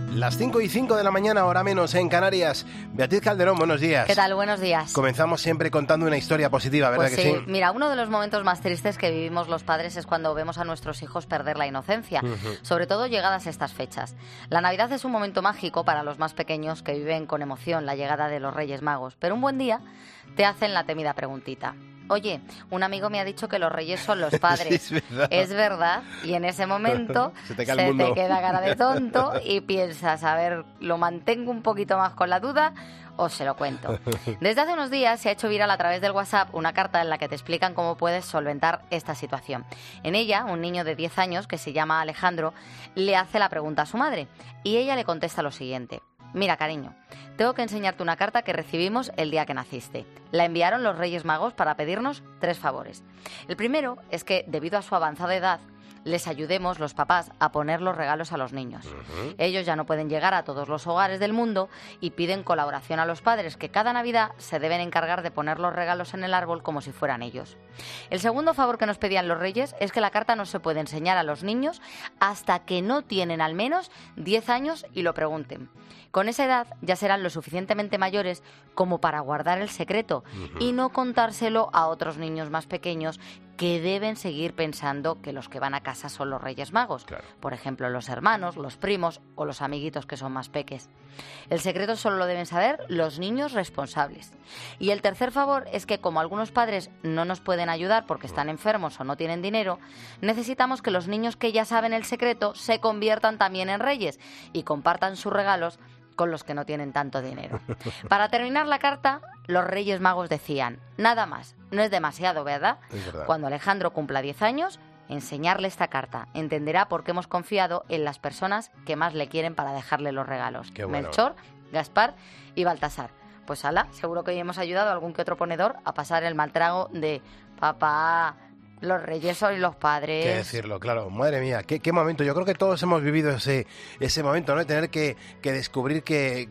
Las 5:05 de la mañana, hora menos en Canarias. Beatriz Calderón, buenos días. ¿Qué tal? Buenos días. Comenzamos siempre contando una historia positiva, ¿verdad Pues que sí? Mira, uno de los momentos más tristes que vivimos los padres es cuando vemos a nuestros hijos perder la inocencia, sobre todo llegadas estas fechas. La Navidad es un momento mágico para los más pequeños que viven con emoción la llegada de los Reyes Magos, pero un buen día te hacen la temida preguntita. Oye, un amigo me ha dicho que los reyes son los padres. Sí, es verdad. Es verdad, y en ese momento se te queda cara de tonto y piensas, a ver, ¿lo mantengo un poquito más con la duda o se lo cuento? Desde hace unos días se ha hecho viral a través del WhatsApp una carta en la que te explican cómo puedes solventar esta situación. En ella, un niño de 10 años, que se llama Alejandro, le hace la pregunta a su madre y ella le contesta lo siguiente. Mira, cariño, tengo que enseñarte una carta que recibimos el día que naciste. La enviaron los Reyes Magos para pedirnos 3 favores. El primero es que, debido a su avanzada edad, les ayudemos los papás a poner los regalos a los niños. Ellos ya no pueden llegar a todos los hogares del mundo y piden colaboración a los padres, que cada Navidad se deben encargar de poner los regalos en el árbol como si fueran ellos. El segundo favor que nos pedían los Reyes es que la carta no se puede enseñar a los niños hasta que no tienen al menos 10 años y lo pregunten. Con esa edad ya serán lo suficientemente mayores como para guardar el secreto y no contárselo a otros niños más pequeños que deben seguir pensando que los que van a casa son los Reyes Magos. Claro. Por ejemplo, los hermanos, los primos o los amiguitos que son más peques. El secreto solo lo deben saber los niños responsables. Y el tercer favor es que, como algunos padres no nos pueden ayudar porque están enfermos o no tienen dinero, necesitamos que los niños que ya saben el secreto se conviertan también en reyes y compartan sus regalos con los que no tienen tanto dinero. Para terminar la carta, los Reyes Magos decían, nada más, no es demasiado, ¿verdad? Es verdad. Cuando Alejandro cumpla 10 años, enseñarle esta carta. Entenderá por qué hemos confiado en las personas que más le quieren para dejarle los regalos. Qué bueno. Melchor, Gaspar y Baltasar. Pues ala, seguro que hoy hemos ayudado a algún que otro ponedor a pasar el mal trago de papá, los reyes son los padres. Qué decirlo, claro. Madre mía, qué momento. Yo creo que todos hemos vivido ese momento, ¿no? De tener que descubrir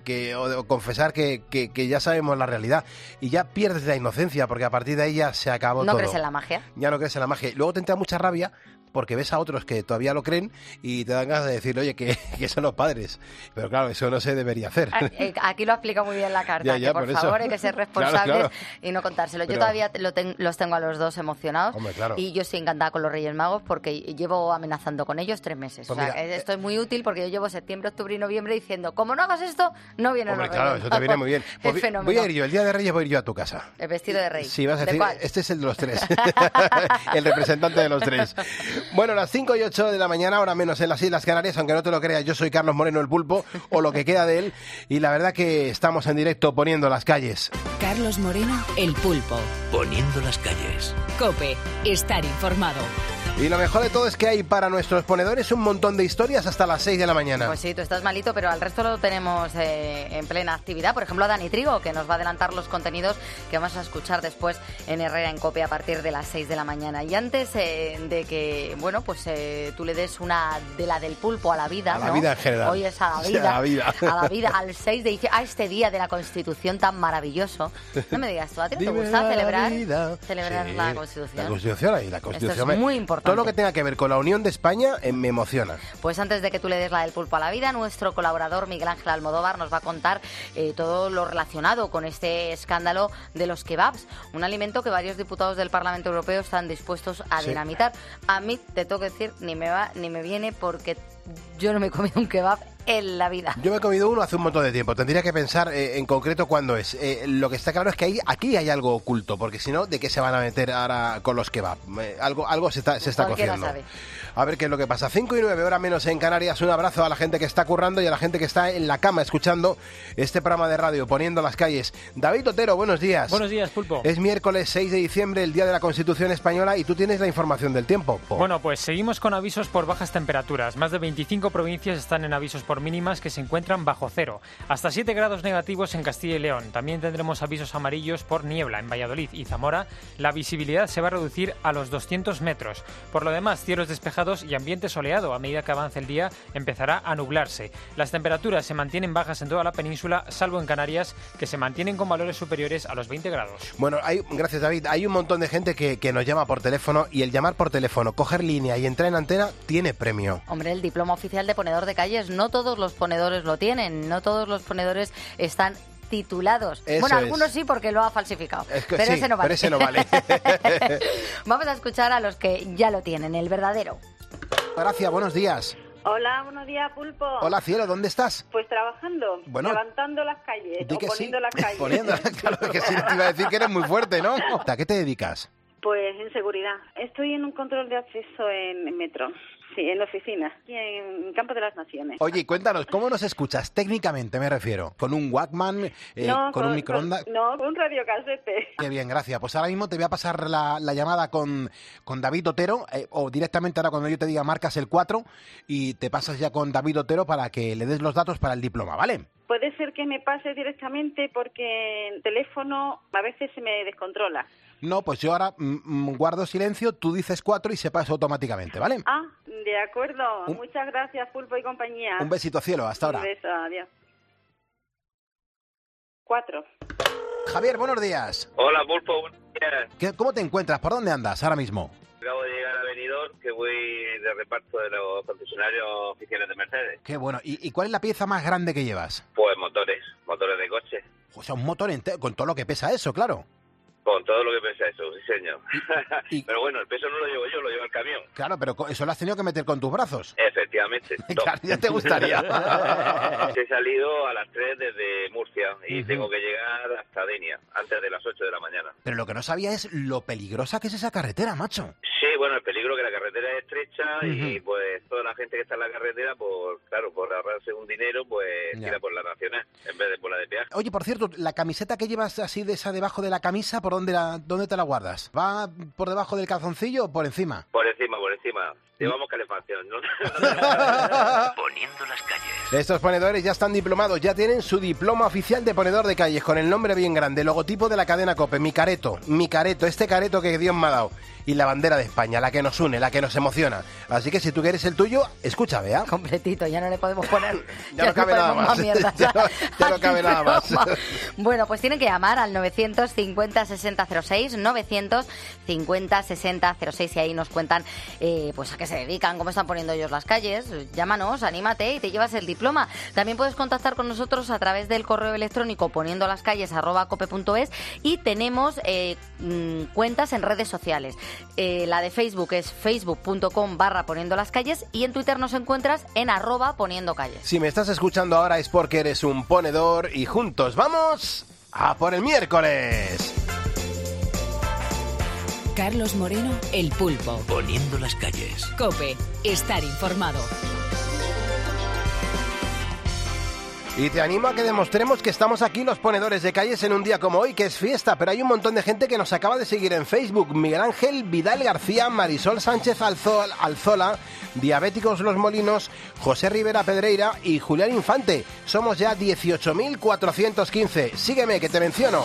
o confesar que ya sabemos la realidad. Y ya pierdes la inocencia, porque a partir de ahí ya se acabó todo. ¿No crees en la magia? Ya no crees en la magia. Luego te entra mucha rabia porque ves a otros que todavía lo creen y te dan ganas de decir, oye, que son los padres. Pero claro, eso no se debería hacer. Aquí lo explica muy bien la carta, Ya, que por favor hay que ser responsables Claro. y no contárselo. Pero Yo todavía los tengo a los dos emocionados. Hombre, claro. Y yo estoy encantada con los Reyes Magos porque llevo amenazando con ellos 3 meses. Pues o sea, mira, esto es muy útil porque yo llevo septiembre, octubre y noviembre diciendo, como no hagas esto, no vienen Hombre, los claro, Reyes eso te viene muy bien. Es Pues fenómeno. voy a ir yo, el día de Reyes voy a ir yo a tu casa. El vestido de rey. Sí, vas a ¿De decir, cuál? este es el de los 3. El representante de los 3. Bueno, las 5:08 de la mañana, ahora menos en las Islas Canarias, aunque no te lo creas, yo soy Carlos Moreno el Pulpo, o lo que queda de él, y la verdad que estamos en directo poniendo las calles. Carlos Moreno, el Pulpo. Poniendo las calles. COPE, estar informado. Y lo mejor de todo es que hay para nuestros ponedores un montón de historias hasta las 6 de la mañana. Pues sí, tú estás malito, pero al resto lo tenemos en plena actividad. Por ejemplo, a Dani Trigo, que nos va a adelantar los contenidos que vamos a escuchar después en Herrera en COPE a partir de las 6 de la mañana. Y antes de que, bueno, pues tú le des una de la del pulpo a la vida, A la ¿no? vida en general. Hoy es a la Sí, vida. a la vida. A la vida, al 6 de diciembre, a este día de la Constitución tan maravilloso. No me digas tú, ¿a ti no te Dime gusta la celebrar vida. sí, la Constitución? La Constitución ahí, la Constitución. Esto es muy importante. Todo lo que tenga que ver con la Unión de España me emociona. Pues antes de que tú le des la del pulpo a la vida, nuestro colaborador Miguel Ángel Almodóvar nos va a contar todo lo relacionado con este escándalo de los kebabs, un alimento que varios diputados del Parlamento Europeo están dispuestos a Sí. dinamitar. A mí, te tengo que decir, ni me va ni me viene porque yo no me he comido un kebab en la vida. Yo me he comido uno hace un montón de tiempo. Tendría que pensar en concreto cuándo es. Lo que está claro es que aquí hay algo oculto, porque si no, ¿de qué se van a meter ahora con los kebab? Algo se está Cualquiera cociendo. sabe. A ver qué es lo que pasa. 5:09, hora menos en Canarias. Un abrazo a la gente que está currando y a la gente que está en la cama escuchando este programa de radio, poniendo las calles. David Otero, buenos días. Buenos días, Pulpo. Es miércoles 6 de diciembre, el día de la Constitución Española, y tú tienes la información del tiempo. Bueno, pues seguimos con avisos por bajas temperaturas. Más de 25 provincias están en avisos por mínimas que se encuentran bajo cero. Hasta 7 grados negativos en Castilla y León. También tendremos avisos amarillos por niebla en Valladolid y Zamora. La visibilidad se va a reducir a los 200 metros. Por lo demás, cielos despejados y ambiente soleado. A medida que avance el día, empezará a nublarse. Las temperaturas se mantienen bajas en toda la península, salvo en Canarias, que se mantienen con valores superiores a los 20 grados. Bueno, gracias David, hay un montón de gente que nos llama por teléfono, y el llamar por teléfono, coger línea y entrar en antena tiene premio. Hombre, el diploma oficial de ponedor de calles, no todos todos los ponedores lo tienen, no todos los ponedores están titulados. Eso bueno, es. algunos sí porque lo ha falsificado, Es que pero sí, ese no vale. pero ese no vale. Vamos a escuchar a los que ya lo tienen, el verdadero. Gracias, buenos días. Hola, buenos días, Pulpo. Hola, cielo, ¿dónde estás? Pues trabajando, Bueno, levantando las calles, Di o que poniendo sí. las calles. Claro que sí, te iba a decir que eres muy fuerte, ¿no? ¿A qué te dedicas? Pues en seguridad. Estoy en un control de acceso en metro. Sí, en la oficina, aquí en Campo de las Naciones. Oye, cuéntanos, ¿cómo nos escuchas? Técnicamente me refiero. ¿Con un Walkman? ¿Con un microondas? No, con un radiocasete. Qué bien, gracias. Pues ahora mismo te voy a pasar la llamada con David Otero, o directamente ahora cuando yo te diga marcas el 4 y te pasas ya con David Otero para que le des los datos para el diploma, ¿vale? Puede ser que me pase directamente porque el teléfono a veces se me descontrola. No, pues yo ahora guardo silencio, tú dices 4 y se pasa automáticamente, ¿vale? Ah, de acuerdo. Muchas gracias, Pulpo y compañía. Un besito, cielo, hasta ahora. Un beso, adiós. 4. Javier, buenos días. Hola, Pulpo, buenos días. ¿Cómo te encuentras? ¿Por dónde andas ahora mismo? Acabo de llegar a Benidorm, que voy de reparto de los concesionarios oficiales de Mercedes. Qué bueno. ¿Y cuál es la pieza más grande que llevas? Pues motores de coche. O sea, un motor entero, con todo lo que pesa eso, claro. Con todo lo que pesa eso, sí señor. Y- Pero bueno, el peso no lo llevo yo, lo lleva el camión. Claro, pero eso lo has tenido que meter con tus brazos. Efectivamente. Claro, ya te gustaría. He salido a las 3 desde Murcia y tengo que llegar hasta Denia, antes de las 8 de la mañana. Pero lo que no sabía es lo peligrosa que es esa carretera, macho. Sí, bueno, el peligro que la carretera es estrecha y pues toda la gente que está en la carretera, por ahorrarse un dinero, pues Ya. tira por la nacional en vez de por la de peaje. Oye, por cierto, la camiseta que llevas así de esa debajo de la camisa, ¿por dónde te la guardas? ¿Va por debajo del calzoncillo o por encima? Por encima. Llevamos calefacción, ¿no? Poniendo las calles. Estos ponedores ya están diplomados, ya tienen su diploma oficial de ponedor de calles, con el nombre bien grande, logotipo de la cadena COPE, mi careto, este careto que Dios me ha dado, y la bandera de España, la que nos une, la que nos emociona. Así que si tú quieres el tuyo, escucha, vea. Completito, ya no le podemos poner. Ya no cabe nada podemos más. mierdas Ya no cabe al nada más. diploma. Bueno, pues tienen que llamar al 950-6006, 950-6006, y ahí nos cuentan pues a qué se dedican, cómo están poniendo ellos las calles. Llámanos, anímate y te llevas el diploma. También puedes contactar con nosotros a través del correo electrónico poniendolascalles@cope.es, y tenemos cuentas en redes sociales. La de Facebook es facebook.com/poniendolascalles, y en Twitter nos encuentras en @poniendocalles. Si me estás escuchando ahora es porque eres un ponedor y juntos vamos a por el miércoles. Carlos Moreno, El Pulpo. Poniendo las calles. COPE. Estar informado. Y te animo a que demostremos que estamos aquí los ponedores de calles en un día como hoy, que es fiesta, pero hay un montón de gente que nos acaba de seguir en Facebook. Miguel Ángel Vidal García, Marisol Sánchez Alzola, Diabéticos Los Molinos, José Rivera Pedreira y Julián Infante. Somos ya 18.415. Sígueme, que te menciono.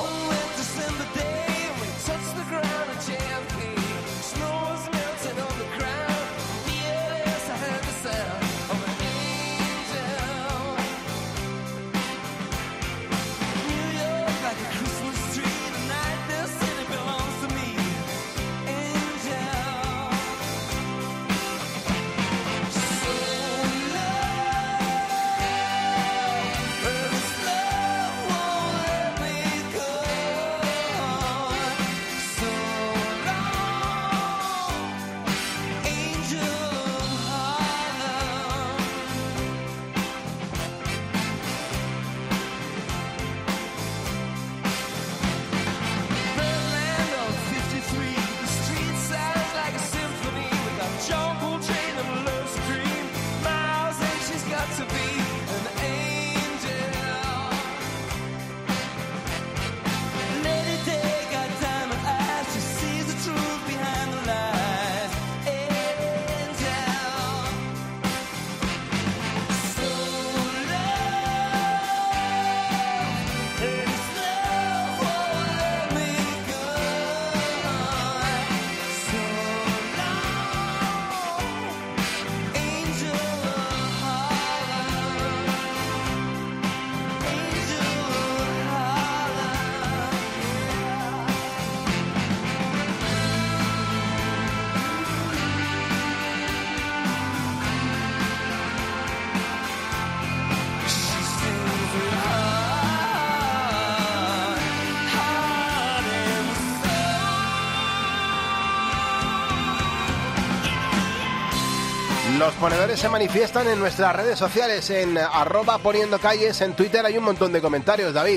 ponedores se manifiestan en nuestras redes sociales, en @poniendocalles, en Twitter hay un montón de comentarios, David.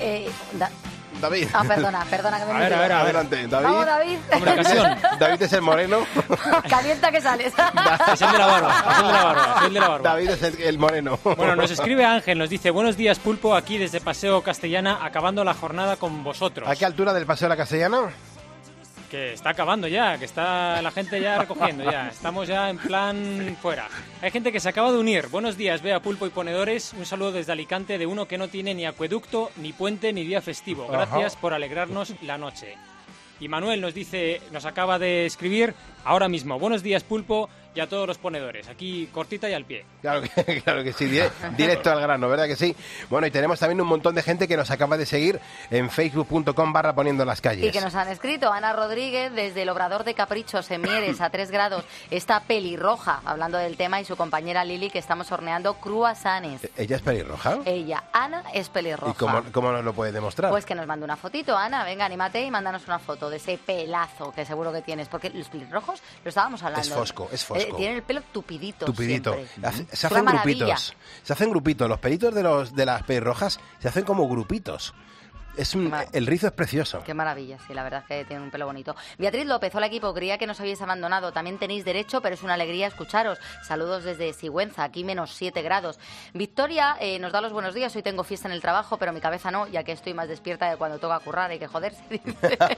David. Perdona que me A ver. Adelante, David. Vamos, David. Comunicación. David es el moreno. Calienta que sales. Es el de la barba. David es el moreno. Bueno, nos escribe Ángel, nos dice: buenos días, Pulpo, aquí desde Paseo Castellana, acabando la jornada con vosotros. ¿A qué altura del Paseo de la Castellana? Que está acabando ya, que está la gente ya recogiendo ya. Estamos ya en plan fuera. Hay gente que se acaba de unir. Buenos días, Bea, Pulpo y ponedores. Un saludo desde Alicante de uno que no tiene ni acueducto, ni puente, ni día festivo. Gracias por alegrarnos la noche. Y Manuel nos dice, nos acaba de escribir ahora mismo: buenos días, Pulpo, y a todos los ponedores. Aquí cortita y al pie. Claro que sí, directo al grano, ¿verdad que sí? Bueno, y tenemos también un montón de gente que nos acaba de seguir en facebook.com/poniendo las calles. Y que nos han escrito. Ana Rodríguez, desde el Obrador de Caprichos en Mieres, a 3 grados, está pelirroja, hablando del tema, y su compañera Lili, que estamos horneando cruasanes. ¿Ella es pelirroja? Ella, Ana, es pelirroja. ¿Y cómo nos lo puede demostrar? Pues que nos mande una fotito, Ana. Venga, anímate y mándanos una foto de ese pelazo que seguro que tienes. Porque los pelirrojos, lo estábamos hablando. Es fosco. Tienen el pelo tupidito. Se hacen grupitos. Se hacen grupitos. Los pelitos de las pelirrojas se hacen como grupitos. El rizo es precioso. Qué maravilla, sí, la verdad es que tiene un pelo bonito. Beatriz López, hola equipo, creía que nos habéis abandonado. También tenéis derecho, pero es una alegría escucharos. Saludos desde Sigüenza, aquí menos 7 grados. Victoria nos da los buenos días. Hoy tengo fiesta en el trabajo, pero mi cabeza no, ya que estoy más despierta de cuando toca currar. Hay que joderse, dice.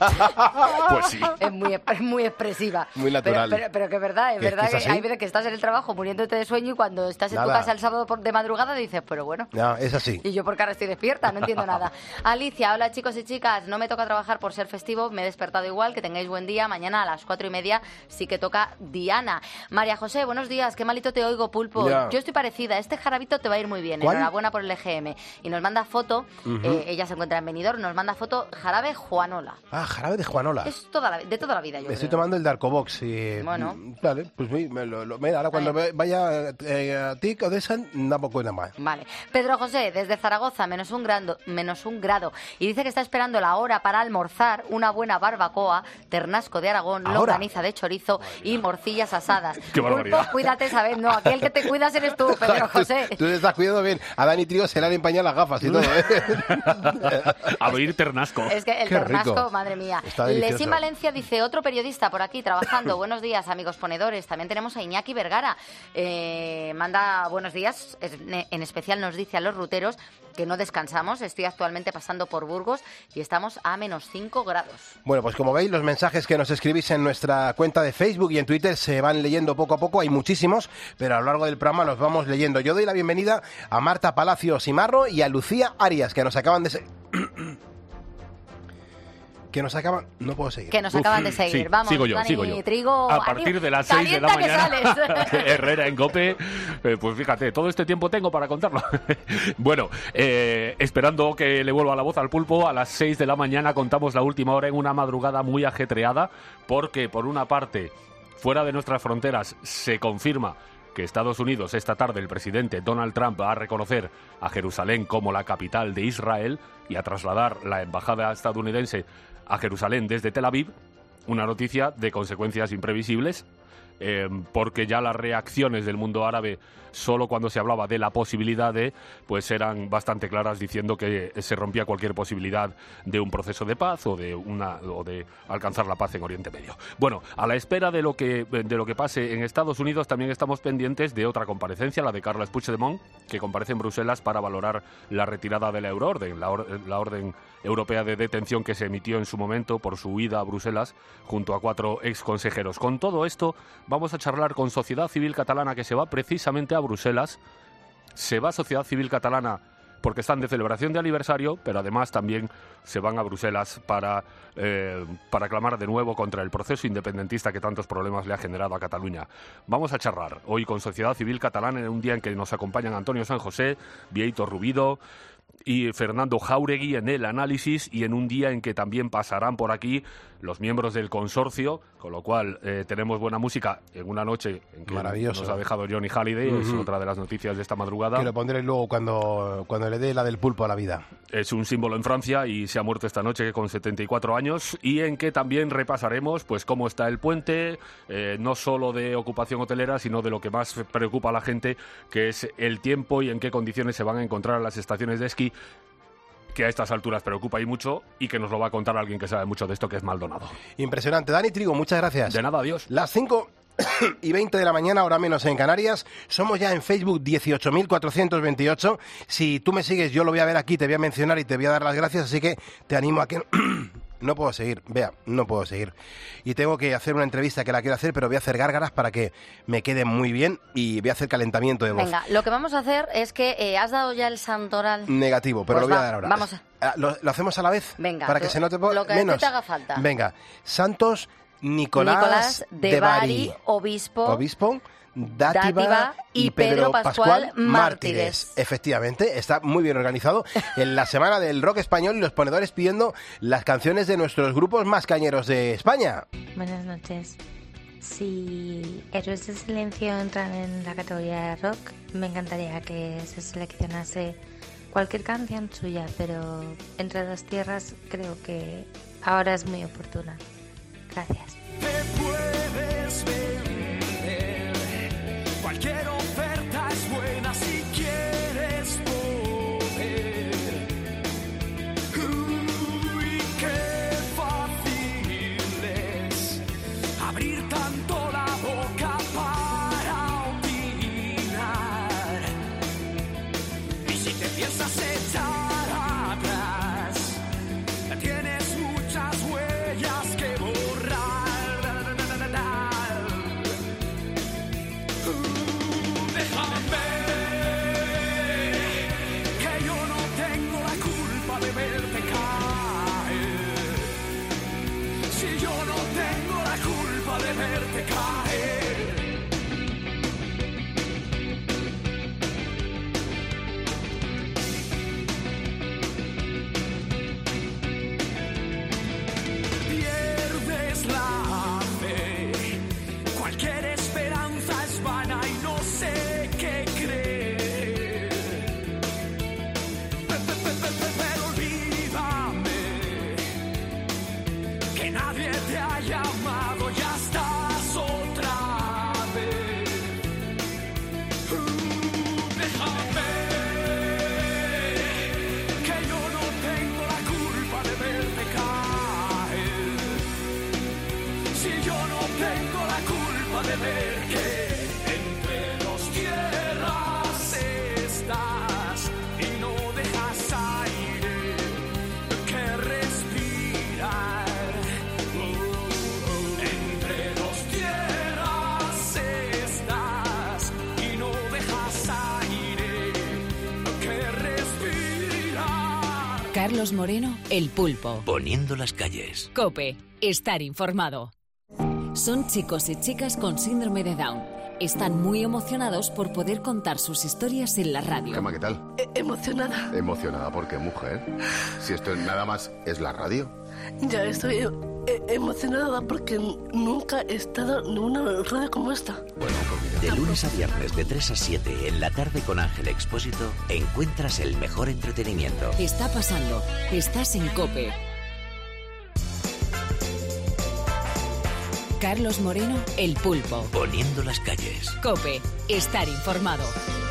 Pues sí. Es muy expresiva. Muy natural. Pero que es verdad, que hay veces que estás en el trabajo muriéndote de sueño y cuando estás en tu casa el sábado de madrugada dices, pero bueno. No, es así. Y yo porque ahora estoy despierta, no entiendo nada. Alicia, hola chicos y chicas, no me toca trabajar por ser festivo, me he despertado igual, que tengáis buen día. Mañana a las 4:30 sí que toca Diana. María José, buenos días, qué malito te oigo, Pulpo. Ya. Yo estoy parecida, este jarabito te va a ir muy bien. ¿Cuál? Enhorabuena por el EGM. Y nos manda foto, ella se encuentra en Benidorm, nos manda foto jarabe Juanola. Ah, jarabe de Juanola. Es de toda la vida, yo Me estoy creo. tomando el Darkobox y... Bueno. Vale, pues mira, ahora cuando vaya a TIC o de esa, tampoco nada más. Vale. Pedro José, desde Zaragoza, menos un grado. Y dice que está esperando la hora para almorzar una buena barbacoa, ternasco de Aragón, ¿Ahora? longaniza de chorizo y morcillas asadas. ¡Qué barbaridad! Pulpo, cuídate, ¿sabes? No, aquí el que te cuidas eres tú, Pedro José. Tú te estás cuidando bien. A Dani Trigo se le han empañado las gafas y todo, ¿eh? Abrir ternasco. Es que el Qué ternasco, rico. madre mía. Está delicioso. Lesin Valencia dice, otro periodista por aquí trabajando. Buenos días, amigos ponedores. También tenemos a Iñaki Vergara. Manda buenos días. En especial nos dice a los ruteros que no descansamos. Estoy actualmente pasando por Burgos y estamos a menos 5 grados. Bueno, pues como veis, los mensajes que nos escribís en nuestra cuenta de Facebook y en Twitter se van leyendo poco a poco. Hay muchísimos, pero a lo largo del programa los vamos leyendo. Yo doy la bienvenida a Marta Palacio Simarro y a Lucía Arias, que nos acaban de... No puedo seguir. Que nos acaban de seguir. Sí, Vamos, sigo yo. Trigo. A partir de las 6 de la Calienta mañana, que sales. Herrera en COPE, pues fíjate, todo este tiempo tengo para contarlo. Bueno, esperando que le vuelva la voz al Pulpo, a las 6 de la mañana contamos la última hora en una madrugada muy ajetreada, porque por una parte, fuera de nuestras fronteras, se confirma que Estados Unidos, esta tarde el presidente Donald Trump va a reconocer a Jerusalén como la capital de Israel y a trasladar la embajada estadounidense a Jerusalén desde Tel Aviv, una noticia de consecuencias imprevisibles, porque ya las reacciones del mundo árabe, solo cuando se hablaba de la posibilidad de, pues eran bastante claras, diciendo que se rompía cualquier posibilidad de un proceso de paz o de alcanzar la paz en Oriente Medio. Bueno, a la espera de lo que pase en Estados Unidos, también estamos pendientes de otra comparecencia, la de Carles Puigdemont, que comparece en Bruselas para valorar la retirada de la euroorden, la orden europea de detención que se emitió en su momento por su huida a Bruselas junto a 4 exconsejeros. Con todo esto, vamos a charlar con Sociedad Civil Catalana, que se va precisamente a Bruselas. Se va a Sociedad Civil Catalana porque están de celebración de aniversario, pero además también se van a Bruselas para clamar de nuevo contra el proceso independentista que tantos problemas le ha generado a Cataluña. Vamos a charlar hoy con Sociedad Civil Catalana en un día en que nos acompañan Antonio San José, Bieito Rubido, y Fernando Jáuregui en el análisis, y en un día en que también pasarán por aquí los miembros del consorcio, con lo cual tenemos buena música en una noche en que nos ha dejado Johnny Hallyday, es otra de las noticias de esta madrugada. Que lo pondré luego cuando le dé la del pulpo a la vida. Es un símbolo en Francia y se ha muerto esta noche con 74 años, y en que también repasaremos pues cómo está el puente, no solo de ocupación hotelera, sino de lo que más preocupa a la gente, que es el tiempo y en qué condiciones se van a encontrar las estaciones de esquí, que a estas alturas preocupa y mucho, y que nos lo va a contar alguien que sabe mucho de esto, que es Maldonado. Impresionante. Dani Trigo, muchas gracias. De nada, adiós. Las 5:20 de la mañana, hora menos en Canarias. Somos ya en Facebook 18.428. Si tú me sigues, yo lo voy a ver aquí, te voy a mencionar y te voy a dar las gracias, así que te animo a que... No puedo seguir, no puedo seguir. Y tengo que hacer una entrevista que la quiero hacer, pero voy a hacer gárgaras para que me quede muy bien y voy a hacer calentamiento de voz. Venga, lo que vamos a hacer es que has dado ya el santoral. Negativo, pero pues lo voy a dar ahora. Vamos a... ¿Lo hacemos a la vez? Venga, para que se note lo que menos. te haga falta. Venga, Santos Nicolás de Bari, obispo Dátiva y Pedro Pascual Mártires. Efectivamente, está muy bien organizado en la semana del rock español y los ponedores pidiendo las canciones de nuestros grupos más cañeros de España. Buenas noches. Si Héroes de Silencio entran en la categoría de rock, me encantaría que se seleccionase cualquier canción suya, pero Entre dos tierras creo que ahora es muy oportuna. Gracias. Te puedes vender, cualquier oferta es buena si quieres poder. Uy, qué fácil es abrir tanto la boca para opinar. Y si te piensas echar atrás, tienes muchas huellas que borrar. Verte caer. Pierdes la fe, cualquier esperanza es vana y no sé qué creer. Pero olvídame que nadie te ha llamado, ya estás otra vez. Déjame, que yo no tengo la culpa de verte caer. Si yo no tengo la culpa de ver que entre dos tierras estás y no dejas aire que respirar. Carlos Moreno, El Pulpo. Poniendo las calles. COPE. Estar informado. Son chicos y chicas con síndrome de Down. Están muy emocionados por poder contar sus historias en la radio. Gemma, ¿qué tal? Emocionada. ¿Emocionada por qué, mujer? Si esto nada más es la radio. Ya estoy emocionada porque nunca he estado en una radio como esta. Bueno, pues mira. De lunes a viernes de 3 a 7 en la tarde con Ángel Expósito encuentras el mejor entretenimiento. Está pasando. Estás en COPE. Carlos Moreno, El Pulpo. Poniendo las calles. COPE. Estar informado.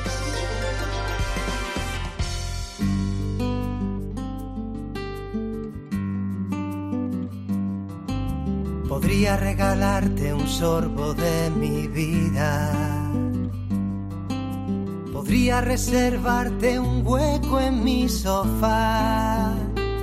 Podría regalarte un sorbo de mi vida. Podría reservarte un hueco en mi sofá.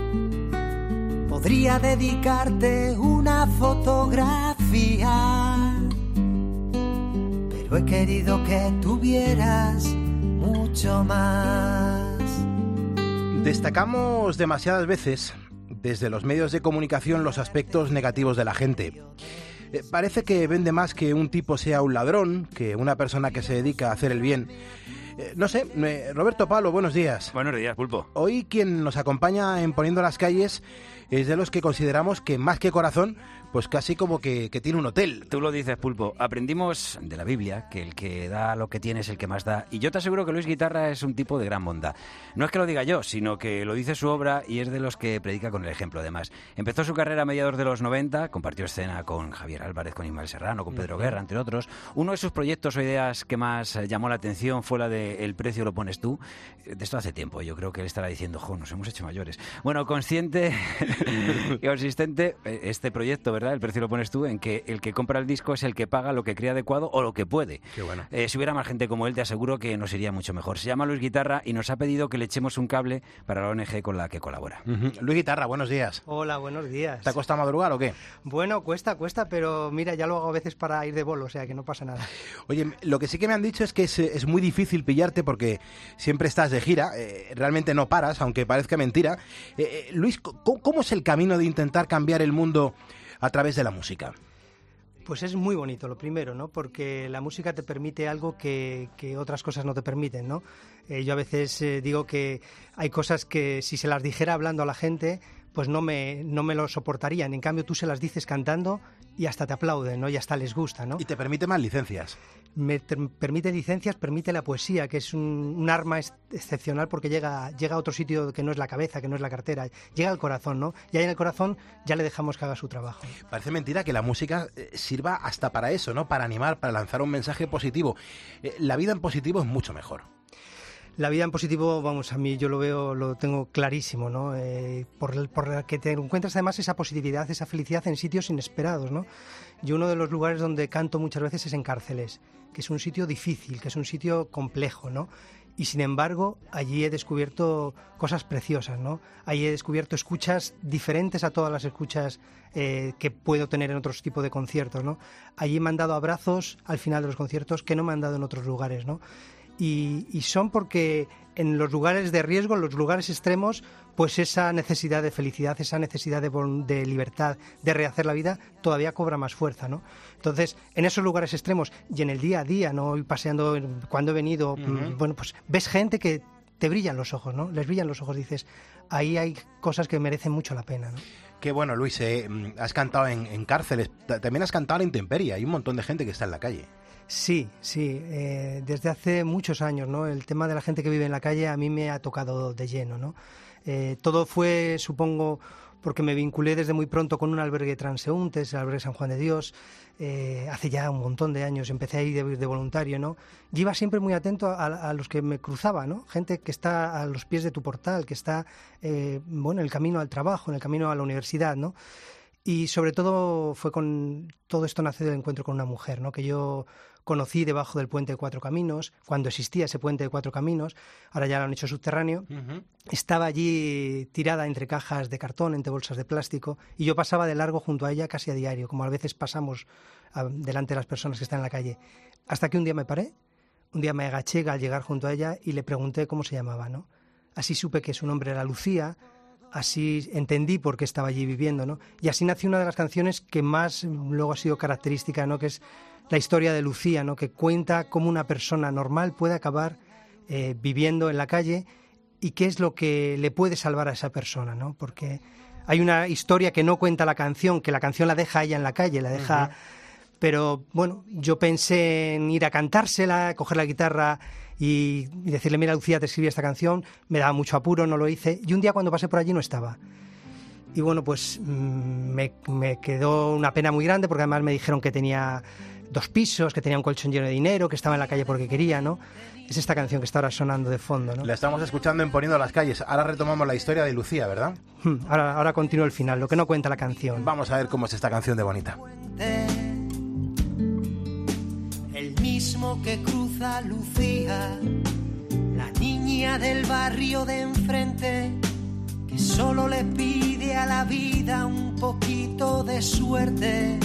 Podría dedicarte una fotografía. Pero he querido que tuvieras mucho más. Destacamos demasiadas veces desde los medios de comunicación los aspectos negativos de la gente. Parece que vende más que un tipo sea un ladrón, que una persona que se dedica a hacer el bien. No sé, Roberto Pablo, buenos días. Buenos días, Pulpo. Hoy quien nos acompaña en Poniendo las Calles es de los que consideramos que más que corazón, pues casi como que tiene un hotel. Tú lo dices, Pulpo. Aprendimos de la Biblia que el que da lo que tiene es el que más da. Y yo te aseguro que Luis Guitarra es un tipo de gran bondad. No es que lo diga yo, sino que lo dice su obra y es de los que predica con el ejemplo, además. Empezó su carrera a mediados de los 90, compartió escena con Javier Álvarez, con Ismael Serrano, con Pedro Guerra, entre otros. Uno de sus proyectos o ideas que más llamó la atención fue la de El precio lo pones tú. De esto hace tiempo. Yo creo que él estará diciendo, nos hemos hecho mayores. Bueno, consciente y consistente este proyecto, ¿verdad? El precio lo pones tú, en que el que compra el disco es el que paga lo que cree adecuado o lo que puede. Qué bueno. Si hubiera más gente como él, te aseguro que nos iría mucho mejor. Se llama Luis Guitarra y nos ha pedido que le echemos un cable para la ONG con la que colabora. Luis Guitarra, buenos días. Hola, buenos días. ¿Te cuesta madrugar o qué? Bueno, cuesta, pero mira, ya lo hago a veces para ir de bolo, o sea que no pasa nada. Oye, lo que sí que me han dicho es que es muy difícil pillarte porque siempre estás de gira, realmente no paras, aunque parezca mentira. Luis, ¿cómo es el camino de intentar cambiar el mundo a través de la música? Pues es muy bonito, lo primero, ¿no? Porque la música te permite algo que otras cosas no te permiten, ¿no? Yo a veces digo que hay cosas que si se las dijera hablando a la gente, pues no me lo soportarían. En cambio, tú se las dices cantando y hasta te aplauden, ¿no? Y hasta les gusta, ¿no? Y te permite más licencias. Permite licencias, permite la poesía, que es un arma excepcional porque llega a otro sitio que no es la cabeza, que no es la cartera, llega al corazón, ¿no? Y ahí en el corazón ya le dejamos que haga su trabajo. Parece mentira que la música sirva hasta para eso, ¿no? Para animar, para lanzar un mensaje positivo. La vida en positivo es mucho mejor. La vida en positivo, vamos, a mí yo lo tengo clarísimo, ¿no? Por la que te encuentras además esa positividad, esa felicidad en sitios inesperados, ¿no? Yo uno de los lugares donde canto muchas veces es en cárceles, que es un sitio difícil, que es un sitio complejo, ¿no? Y sin embargo, allí he descubierto cosas preciosas, ¿no? Allí he descubierto escuchas diferentes a todas las escuchas que puedo tener en otros tipos de conciertos, ¿no? Allí me han dado abrazos al final de los conciertos que no me han dado en otros lugares, ¿no? Y son porque en los lugares de riesgo, en los lugares extremos, pues esa necesidad de felicidad, esa necesidad de libertad, de rehacer la vida, todavía cobra más fuerza, ¿no? Entonces, en esos lugares extremos y en el día a día, ¿no? Y paseando cuando he venido, bueno, pues ves gente que te brillan los ojos, ¿no? Les brillan los ojos, dices, ahí hay cosas que merecen mucho la pena, ¿no? Qué bueno, Luis, has cantado en cárceles, también has cantado a la intemperie, hay un montón de gente que está en la calle. Sí, desde hace muchos años, ¿no? El tema de la gente que vive en la calle a mí me ha tocado de lleno, ¿no? Todo fue, supongo, porque me vinculé desde muy pronto con un albergue de transeúntes, el albergue San Juan de Dios, hace ya un montón de años, empecé ahí de voluntario, ¿no? Y iba siempre muy atento a los que me cruzaba, ¿no? Gente que está a los pies de tu portal, que está, en el camino al trabajo, en el camino a la universidad, ¿no? Y sobre todo todo esto nace del encuentro con una mujer, ¿no? Que yo conocí debajo del puente de Cuatro Caminos, cuando existía ese puente de Cuatro Caminos, ahora ya lo han hecho subterráneo. Estaba allí tirada entre cajas de cartón, entre bolsas de plástico, y yo pasaba de largo junto a ella casi a diario, como a veces pasamos delante de las personas que están en la calle. Hasta que un día me paré, un día me agaché al llegar junto a ella y le pregunté cómo se llamaba, ¿no? Así supe que su nombre era Lucía. Así entendí por qué estaba allí viviendo, ¿no? Y así nació una de las canciones que más luego ha sido característica, ¿no? Que es la historia de Lucía, ¿no? Que cuenta cómo una persona normal puede acabar viviendo en la calle y qué es lo que le puede salvar a esa persona, ¿no? Porque hay una historia que no cuenta la canción, que la canción la deja ella en la calle, la deja... Pero, bueno, yo pensé en ir a cantársela, coger la guitarra y decirle, mira, Lucía, te escribí esta canción, me daba mucho apuro, no lo hice, y un día cuando pasé por allí no estaba. Y bueno, pues me quedó una pena muy grande, porque además me dijeron que tenía 2 pisos, que tenía un colchón lleno de dinero, que estaba en la calle porque quería, ¿no? Es esta canción que está ahora sonando de fondo, ¿no? La estamos escuchando en Poniendo las Calles. Ahora retomamos la historia de Lucía, ¿verdad? Ahora continúa el final, lo que no cuenta la canción. Vamos a ver cómo es esta canción de bonita. El mismo que cruza Lucía, la niña del barrio de enfrente, que solo le pide a la vida un poquito de suerte.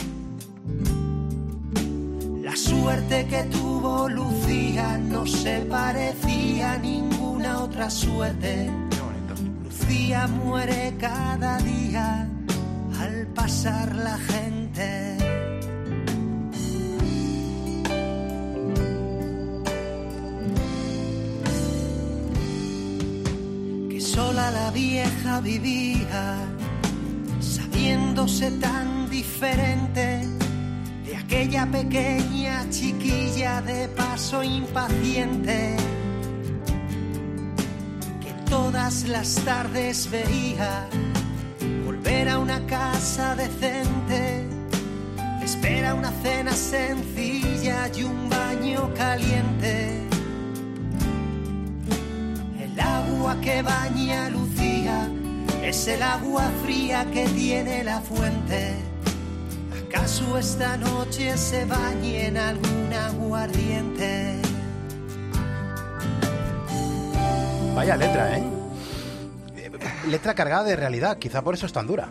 La suerte que tuvo Lucía no se parecía a ninguna otra suerte. Lucía muere cada día al pasar la gente. sola la vieja vivía, sabiéndose tan diferente de aquella pequeña chiquilla de paso impaciente que todas las tardes veía volver a una casa decente. Espera una cena sencilla y un baño caliente. El agua que baña a Lucía es el agua fría que tiene la fuente. ¿Acaso esta noche se bañe en algún aguardiente? Vaya letra, ¿eh? Letra cargada de realidad, quizá por eso es tan dura.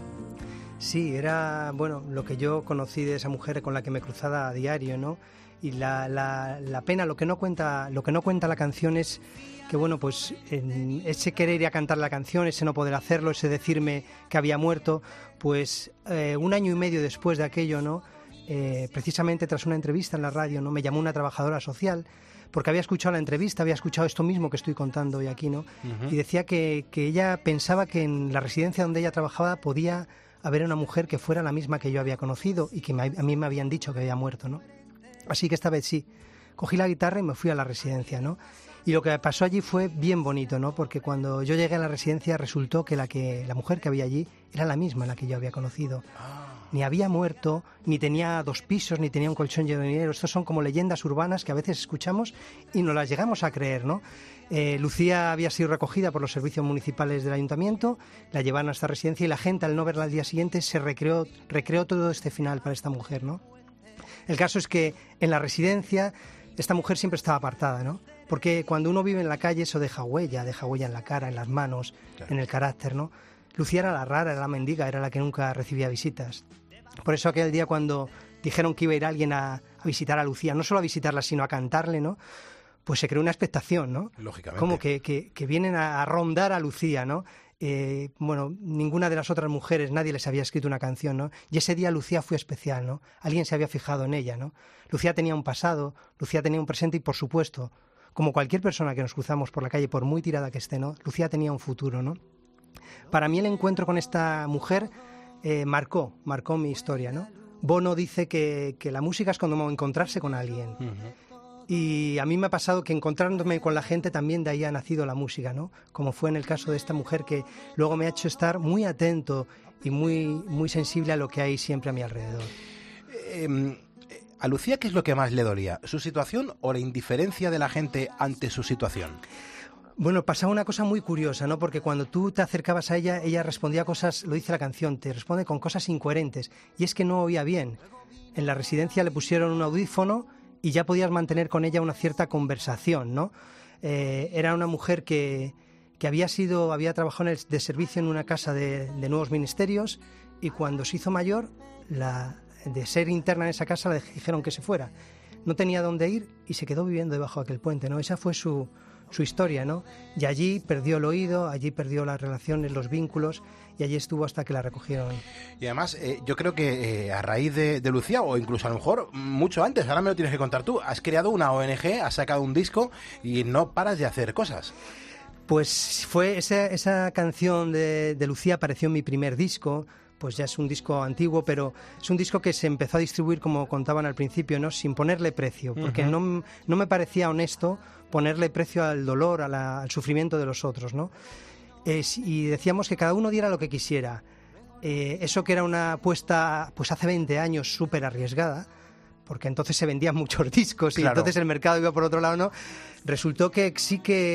Sí, era, bueno, lo que yo conocí de esa mujer con la que me cruzaba a diario, ¿no? Y la pena, lo que no cuenta la canción es que, bueno, pues ese querer ir a cantar la canción, ese no poder hacerlo, ese decirme que había muerto, pues 1 año y medio después de aquello, ¿no? Precisamente tras una entrevista en la radio, ¿no? Me llamó una trabajadora social porque había escuchado la entrevista, había escuchado esto mismo que estoy contando hoy aquí, ¿no? Uh-huh. Y decía que ella pensaba que en la residencia donde ella trabajaba podía haber una mujer que fuera la misma que yo había conocido y que a mí me habían dicho que había muerto, ¿no? Así que esta vez sí, cogí la guitarra y me fui a la residencia, ¿no? Y lo que pasó allí fue bien bonito, ¿no? Porque cuando yo llegué a la residencia resultó que la mujer que había allí era la misma la que yo había conocido. Ni había muerto, ni tenía 2 pisos, ni tenía un colchón lleno de dinero. Estos son como leyendas urbanas que a veces escuchamos y nos las llegamos a creer, ¿no? Lucía había sido recogida por los servicios municipales del ayuntamiento, la llevaron a esta residencia y la gente, al no verla al día siguiente, se recreó todo este final para esta mujer, ¿no? El caso es que en la residencia esta mujer siempre estaba apartada, ¿no? Porque cuando uno vive en la calle eso deja huella en la cara, en las manos, claro, en el carácter, ¿no? Lucía era la rara, era la mendiga, era la que nunca recibía visitas. Por eso aquel día cuando dijeron que iba a ir alguien a visitar a Lucía, no solo a visitarla, sino a cantarle, ¿no? Pues se creó una expectación, ¿no? Lógicamente. Como que vienen a rondar a Lucía, ¿no? Bueno, ninguna de las otras mujeres, nadie les había escrito una canción, ¿no? Y ese día Lucía fue especial, ¿no? Alguien se había fijado en ella, ¿no? Lucía tenía un pasado, Lucía tenía un presente y, por supuesto, como cualquier persona que nos cruzamos por la calle, por muy tirada que esté, ¿no? Lucía tenía un futuro, ¿no? Para mí el encuentro con esta mujer marcó mi historia, ¿no? Bono dice que la música es como encontrarse con alguien. Uh-huh. Y a mí me ha pasado que encontrándome con la gente también de ahí ha nacido la música, ¿no? Como fue en el caso de esta mujer que luego me ha hecho estar muy atento y muy sensible a lo que hay siempre a mi alrededor. ¿A Lucía qué es lo que más le dolía? ¿Su situación o la indiferencia de la gente ante su situación? Bueno, pasaba una cosa muy curiosa, ¿no? Porque cuando tú te acercabas a ella, ella respondía cosas, lo dice la canción, te responde con cosas incoherentes. Y es que no oía bien. En la residencia le pusieron un audífono y ya podías mantener con ella una cierta conversación, ¿no? Era una mujer que había trabajado de servicio en una casa de nuevos ministerios y cuando se hizo mayor, de ser interna en esa casa, le dijeron que se fuera. No tenía dónde ir y se quedó viviendo debajo de aquel puente, ¿no? Esa fue su historia, ¿no? Y allí perdió el oído, allí perdió las relaciones, los vínculos y allí estuvo hasta que la recogieron. Y además, yo creo que a raíz de Lucía, o incluso a lo mejor mucho antes, ahora me lo tienes que contar tú, has creado una ONG, has sacado un disco y no paras de hacer cosas. Pues fue esa canción de Lucía apareció en mi primer disco. Pues ya es un disco antiguo, pero es un disco que se empezó a distribuir, como contaban al principio, ¿no? Sin ponerle precio, porque no me parecía honesto ponerle precio al dolor, al sufrimiento de los otros, ¿no? Y decíamos que cada uno diera lo que quisiera. Eso que era una apuesta, pues hace 20 años, súper arriesgada, porque entonces se vendían muchos discos y claro, entonces el mercado iba por otro lado, ¿no? Resultó que sí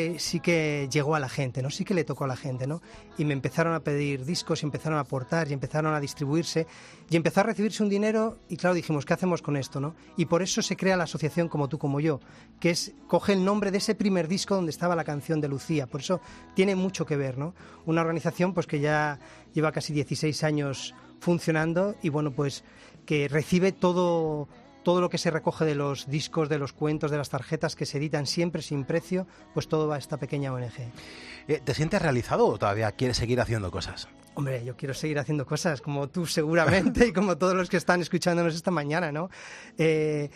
que llegó a la gente, ¿no? Sí que le tocó a la gente, ¿no? Y me empezaron a pedir discos, y empezaron a aportar, y empezaron a distribuirse, y empezó a recibirse un dinero, y claro, dijimos, ¿qué hacemos con esto, no? Y por eso se crea la asociación Como Tú, Como Yo, que coge el nombre de ese primer disco donde estaba la canción de Lucía, por eso tiene mucho que ver, ¿no? Una organización pues que ya lleva casi 16 años funcionando, y bueno, pues que recibe todo lo que se recoge de los discos, de los cuentos, de las tarjetas que se editan siempre sin precio, pues todo va a esta pequeña ONG. ¿Te sientes realizado o todavía quieres seguir haciendo cosas? Hombre, yo quiero seguir haciendo cosas, como tú seguramente y como todos los que están escuchándonos esta mañana, ¿no?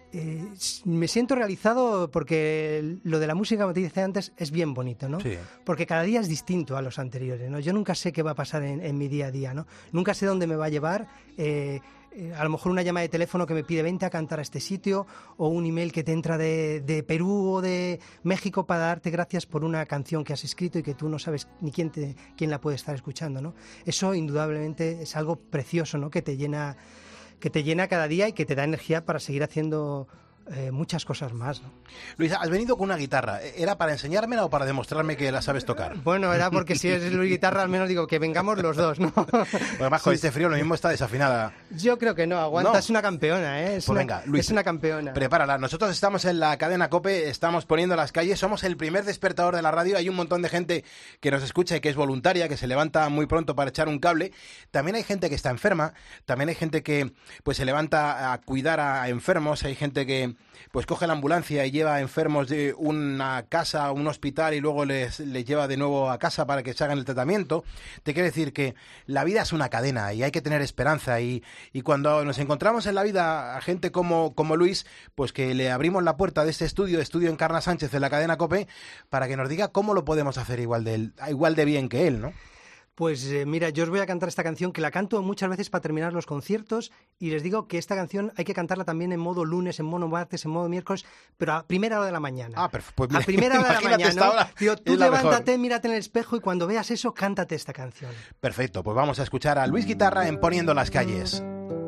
me siento realizado porque lo de la música, como te decía antes, es bien bonito, ¿no? Sí. Porque cada día es distinto a los anteriores, ¿no? Yo nunca sé qué va a pasar en mi día a día, ¿no? Nunca sé dónde me va a llevar. A lo mejor una llamada de teléfono que me pide vente a cantar a este sitio, o un email que te entra de Perú o de México para darte gracias por una canción que has escrito y que tú no sabes ni quién la puede estar escuchando, ¿no? Eso indudablemente es algo precioso, ¿no? Que te llena cada día y que te da energía para seguir haciendo muchas cosas más, ¿no? Luis, has venido con una guitarra. ¿Era para enseñármela o para demostrarme que la sabes tocar? Bueno, era porque si es Luis Guitarra, al menos digo que vengamos los dos, ¿no? Además, con este frío lo mismo está desafinada. Yo creo que no, aguanta, ¿No? Es una campeona, ¿eh? Venga, Luis, es una campeona. Prepárala. Nosotros estamos en la cadena COPE, estamos poniendo las calles, somos el primer despertador de la radio. Hay un montón de gente que nos escucha y que es voluntaria, que se levanta muy pronto para echar un cable. También hay gente que está enferma, también hay gente que pues se levanta a cuidar a enfermos, hay gente que pues coge la ambulancia y lleva a enfermos de una casa a un hospital y luego les lleva de nuevo a casa para que se hagan el tratamiento. Te quiero decir que la vida es una cadena y hay que tener esperanza, y cuando nos encontramos en la vida a gente como Luis, pues que le abrimos la puerta de este estudio Encarna Sánchez en la cadena COPE para que nos diga cómo lo podemos hacer igual de bien que él, ¿no? Pues mira, yo os voy a cantar esta canción que la canto muchas veces para terminar los conciertos, y les digo que esta canción hay que cantarla también en modo lunes, en modo martes, en modo miércoles, pero a primera hora de la mañana. Ah, pues a primera hora de la mañana, ¿no? Digo, tú levántate, mejor. Mírate en el espejo y cuando veas eso, cántate esta canción. Perfecto, pues vamos a escuchar a Luis Guitarra en Poniendo las calles.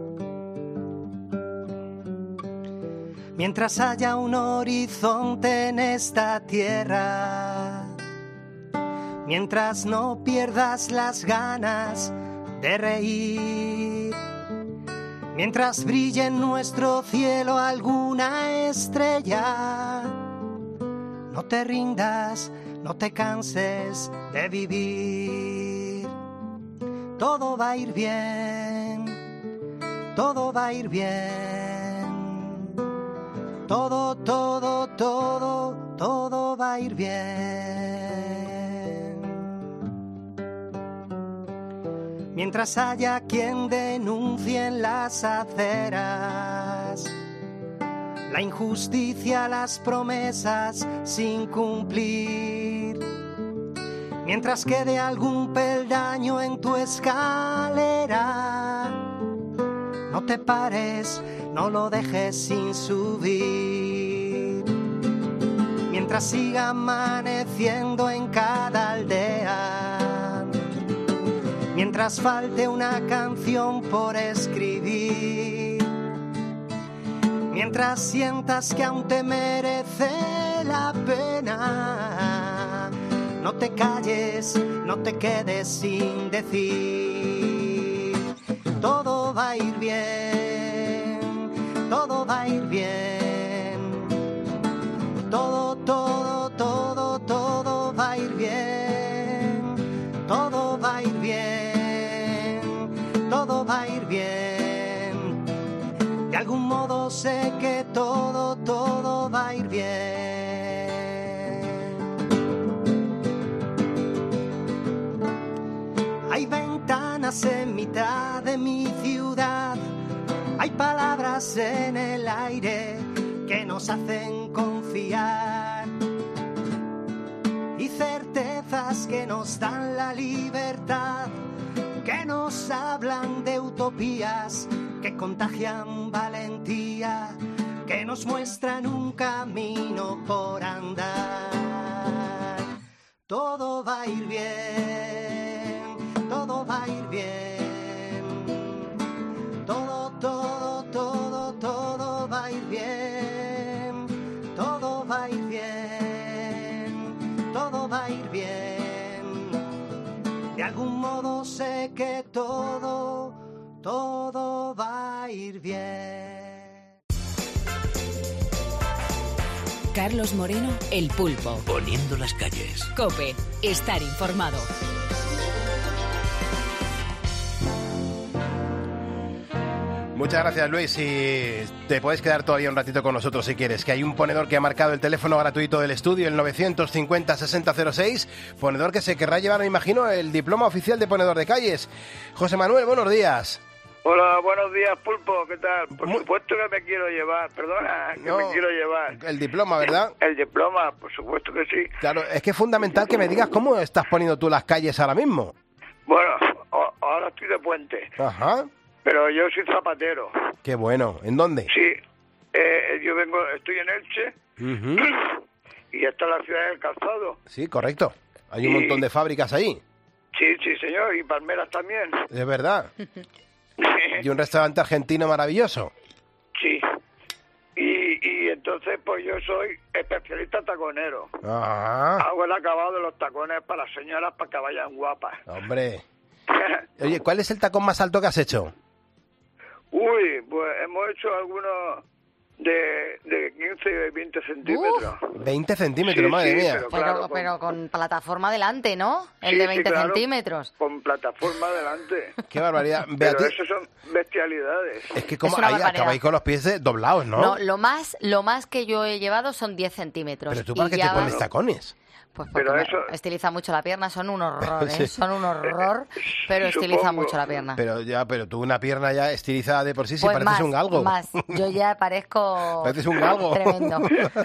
Mientras haya un horizonte en esta tierra, mientras no pierdas las ganas de reír, mientras brille en nuestro cielo alguna estrella, no te rindas, no te canses de vivir. Todo va a ir bien, todo va a ir bien, todo va a ir bien. Mientras haya quien denuncie en las aceras la injusticia, las promesas sin cumplir, mientras quede algún peldaño en tu escalera, no te pares, no lo dejes sin subir. Mientras siga amaneciendo en cada aldea, mientras falte una canción por escribir, mientras sientas que aún te merece la pena, no te calles, no te quedes sin decir. Todo va a ir bien, todo va a ir bien, todo va a ir bien, todo va a ir bien, todo va a ir bien. De algún modo sé que todo va a ir bien. Hay ventanas en mitad de mi ciudad, hay palabras en el aire que nos hacen confiar y certezas que nos dan la libertad, que nos hablan de utopías, que contagian valentía, que nos muestran un camino por andar. Todo va a ir bien, todo va a ir bien, todo va a ir bien, todo va a ir bien, todo va a ir bien. De algún modo sé que todo va a ir bien. Carlos Moreno, El Pulpo. Poniendo las calles. COPE. Estar informado. Muchas gracias, Luis, y te puedes quedar todavía un ratito con nosotros si quieres, que hay un ponedor que ha marcado el teléfono gratuito del estudio, el 950-6006, ponedor que se querrá llevar, me imagino, el diploma oficial de ponedor de calles. José Manuel, buenos días. Hola, buenos días, Pulpo, ¿qué tal? Por supuesto que me quiero llevar, perdona, que me quiero llevar. El diploma, ¿verdad? El diploma, por supuesto que sí. Claro, es que es fundamental que me digas cómo estás poniendo tú las calles ahora mismo. Bueno, ahora estoy de puente, Ajá. pero yo soy zapatero. Qué bueno. ¿En dónde? Sí, estoy en Elche Ujú. y esta es la ciudad del calzado. Sí, correcto. Hay un montón de fábricas ahí. Sí, señor, y palmeras también. Es verdad. Y un restaurante argentino maravilloso. Sí. Y entonces, pues yo soy especialista taconero. Ajá. Hago el acabado de los tacones para las señoras para que vayan guapas. Hombre. Oye, ¿cuál es el tacón más alto que has hecho? Uy, pues hemos hecho algunos de 15 y 20 centímetros. 20 centímetros, Sí, madre sí, mía. pero claro, Pero con plataforma delante, ¿no? El Sí, de sí, 20 claro. centímetros. Con plataforma delante. Qué barbaridad. Pero Beatriz, eso son bestialidades. es que como Es una ahí barbaridad. acabáis con los pies doblados, ¿no? No, lo más que yo he llevado son 10 centímetros. Pero tú, ¿para Y qué ya te pones vas- tacones? Pues porque estiliza mucho la pierna, son un horror, ¿eh? Sí. Son un horror, pero estiliza mucho la pierna. Pero tú una pierna ya estilizada de por sí, Pues pareces más, un galgo. más. Yo ya parezco Pareces un galgo. tremendo.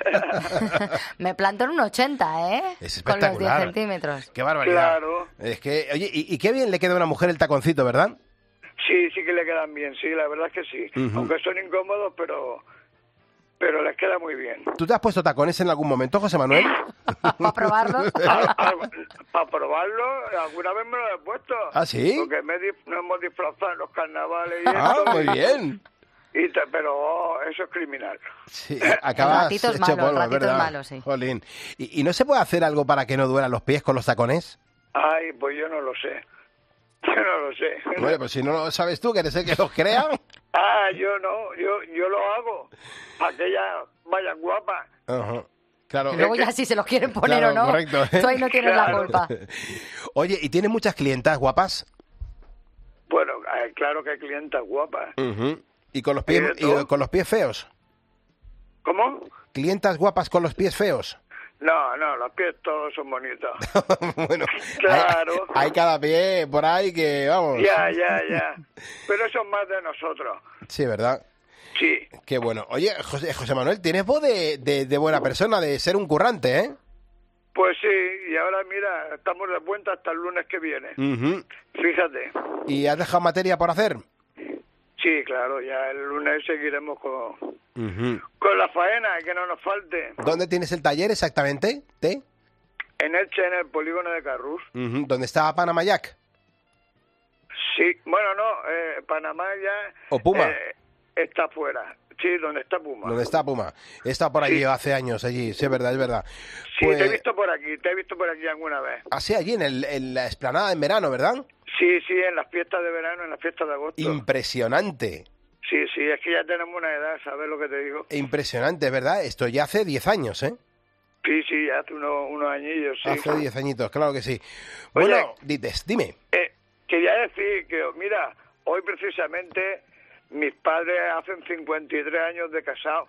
Me planto en un 80, ¿eh? Es Con los 10 espectacular. centímetros. Qué barbaridad. Claro. Es que, oye, y qué bien le queda a una mujer el taconcito, ¿verdad? Sí que le quedan bien, sí, la verdad es que sí. Ujú. Aunque son incómodos, pero les queda muy bien. ¿Tú te has puesto tacones en algún momento, José Manuel? ¿Para probarlo? Para probarlo, alguna vez me lo he puesto. ¿Ah, sí? Porque nos hemos disfrazado en los carnavales y Ah, esto, muy bien. Pero eso es criminal. Sí, acabas Ratitos hecho malos, polvo, es ratitos verdad. malos, sí. Jolín. ¿Y no se puede hacer algo para que no duelan los pies con los tacones? Ay, pues yo no lo sé. Yo no lo sé. Bueno, pues si no lo sabes tú, que eres el que los crea. Ah, yo no, yo lo hago para que ellas vayan guapas. Ajá. Claro. Y luego ya si se los quieren poner Claro, o no, correcto. tú ahí no tienes Claro. la culpa. Oye, ¿y tienes muchas clientas guapas? Bueno, claro que hay clientas guapas. Ujú. ¿Y con los pies, ¿Y de todo? y con los pies feos? ¿Cómo? ¿Clientas guapas con los pies feos? No, los pies todos son bonitos. Bueno, Claro. hay cada pie por ahí que, vamos. Ya. Pero eso es más de nosotros. Sí, ¿verdad? Sí. Qué bueno. Oye, José Manuel, tienes voz de buena persona, de ser un currante, ¿eh? Pues sí, y ahora mira, estamos de vuelta hasta el lunes que viene. Ujú. Fíjate. ¿Y has dejado materia por hacer? Sí, claro, ya el lunes seguiremos con Ujú. la faena, que no nos falte. ¿Dónde tienes el taller exactamente? En Elche, en el polígono de Carrús. Ujú. ¿Dónde está Panamá Jack? Sí, bueno, no, Panamá ya ¿O Puma? está fuera. Sí, donde está Puma. ¿Dónde está Puma? He estado por allí Sí. hace años, allí. Sí, es verdad, es verdad. Sí, Pues, te he visto por aquí alguna vez. así allí, en la explanada en verano, ¿verdad? Sí, en las fiestas de verano, en las fiestas de agosto. Impresionante. Sí, es que ya tenemos una edad, ¿sabes lo que te digo? Impresionante, ¿verdad? Esto ya hace 10 años, ¿eh? Sí, hace unos añillos, sí. Hace 10 añitos, claro que sí. Oye, Bueno, dime. Quería decir que, mira, hoy precisamente mis padres hacen 53 años de casados.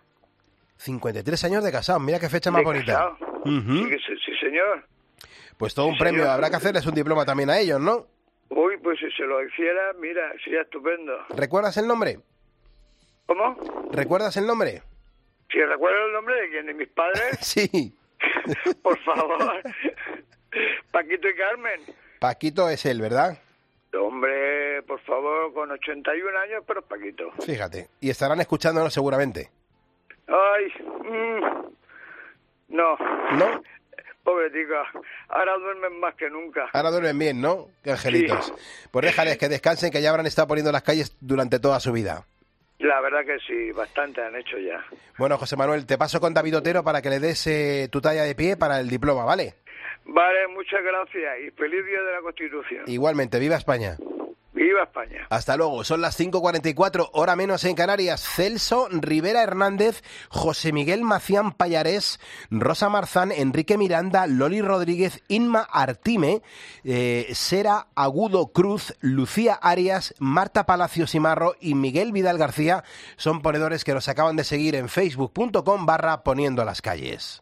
53 años de casado, mira qué fecha más De bonita. casado. Ujú. Sí, señor. Pues todo un Sí, premio, señor. habrá que hacerles un diploma también a ellos, ¿no? Uy, pues si se lo hiciera, mira, sería estupendo. ¿Recuerdas el nombre? ¿Cómo? ¿Recuerdas el nombre? Si recuerdo el nombre de quién, de mis padres, Sí. por favor. Paquito y Carmen. Paquito es él, ¿verdad? Hombre, por favor, con 81 años, pero es Paquito. Fíjate. Y estarán escuchándonos seguramente. Ay, no. ¿No? Pobretica, ahora duermen más que nunca. Ahora duermen bien, ¿no? Qué angelitos. Pues déjales que descansen, que ya habrán estado poniendo las calles durante toda su vida. La verdad que sí, bastante han hecho ya. Bueno, José Manuel, te paso con David Otero para que le des tu talla de pie para el diploma, ¿vale? Vale, muchas gracias y feliz Día de la Constitución. Igualmente, viva España. ¡Viva España! Hasta luego, son las 5:44, hora menos en Canarias. Celso Rivera Hernández, José Miguel Macián Payarés, Rosa Marzán, Enrique Miranda, Loli Rodríguez, Inma Artime, Sera Agudo Cruz, Lucía Arias, Marta Palacio Simarro y Miguel Vidal García son ponedores que nos acaban de seguir en facebook.com/poniendo las calles.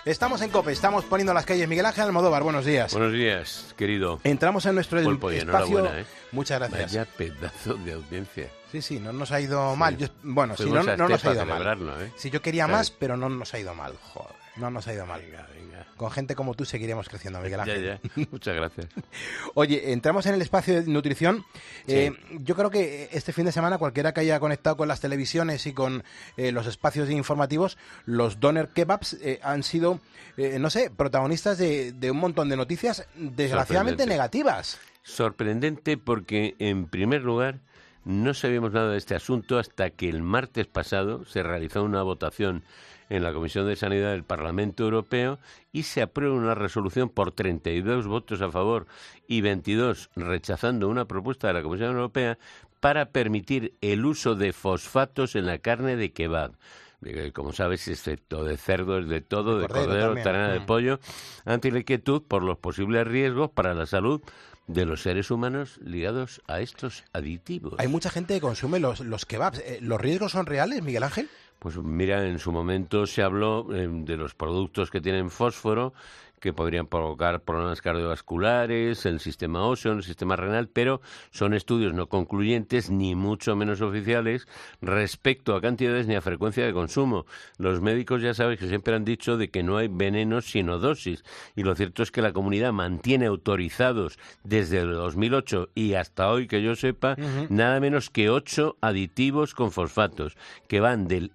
Estamos en COPE, estamos poniendo las calles. Miguel Ángel Almodóvar, buenos días. Buenos días, querido. Entramos en nuestro Pulpo, espacio. enhorabuena, ¿eh? Muchas gracias. Vaya pedazo de audiencia. Sí, no nos ha ido mal. Fuimos Si no nos ha ido mal. ¿eh? Si yo quería más, pero no nos ha ido mal. Joder, no nos ha ido mal. Venga. Con gente como tú seguiremos creciendo, Miguel Ángel. Ya. Muchas gracias. Oye, entramos en el espacio de nutrición. Sí. Yo creo que este fin de semana, cualquiera que haya conectado con las televisiones y con los espacios informativos, los doner kebabs han sido, protagonistas de un montón de noticias desgraciadamente negativas. Sorprendente porque, en primer lugar, no sabíamos nada de este asunto hasta que el martes pasado se realizó una votación en la Comisión de Sanidad del Parlamento Europeo y se aprueba una resolución por 32 votos a favor y 22 rechazando una propuesta de la Comisión Europea para permitir el uso de fosfatos en la carne de kebab. Como sabes, excepto de cerdo, es de todo, de cordero, ternera, de pollo, ante la inquietud por los posibles riesgos para la salud de los seres humanos ligados a estos aditivos. Hay mucha gente que consume los kebabs. ¿Los riesgos son reales, Miguel Ángel? Pues mira, en su momento se habló de los productos que tienen fósforo, que podrían provocar problemas cardiovasculares, el sistema óseo, el sistema renal, pero son estudios no concluyentes ni mucho menos oficiales respecto a cantidades ni a frecuencia de consumo. Los médicos ya sabes que siempre han dicho de que no hay venenos sino dosis, y lo cierto es que la comunidad mantiene autorizados desde el 2008 y hasta hoy que yo sepa nada menos que 8 aditivos con fosfatos que van del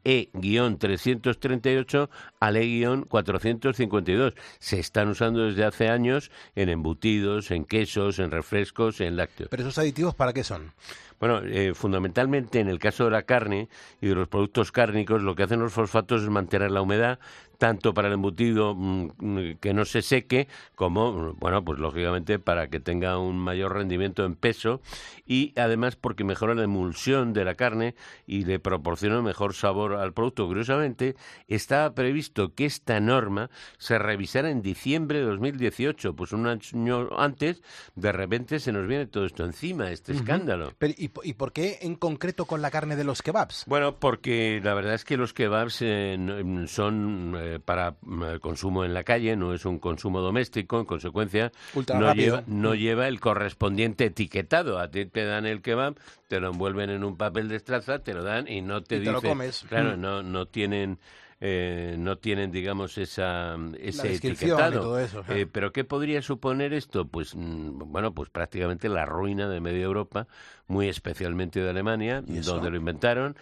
E-338 al E-452. Se están usando desde hace años en embutidos, en quesos, en refrescos, en lácteos. ¿Pero esos aditivos para qué son? Bueno, fundamentalmente en el caso de la carne y de los productos cárnicos, lo que hacen los fosfatos es mantener la humedad, tanto para el embutido que no se seque, como, bueno, pues lógicamente para que tenga un mayor rendimiento en peso, y además porque mejora la emulsión de la carne y le proporciona un mejor sabor al producto. Curiosamente, estaba previsto que esta norma se revisara en diciembre de 2018, pues un año antes, de repente se nos viene todo esto encima, este escándalo. Pero, ¿y por qué en concreto con la carne de los kebabs? Bueno, porque la verdad es que los kebabs son para consumo en la calle, no es un consumo doméstico, en consecuencia no lleva el correspondiente etiquetado. A ti te dan el kebab, te lo envuelven en un papel de estraza, te lo dan y no te dicen... te lo comes. Claro, no tienen... digamos, ese etiquetado. Y todo eso, pero ¿qué podría suponer esto? Pues, pues prácticamente la ruina de media Europa, muy especialmente de Alemania, donde lo inventaron.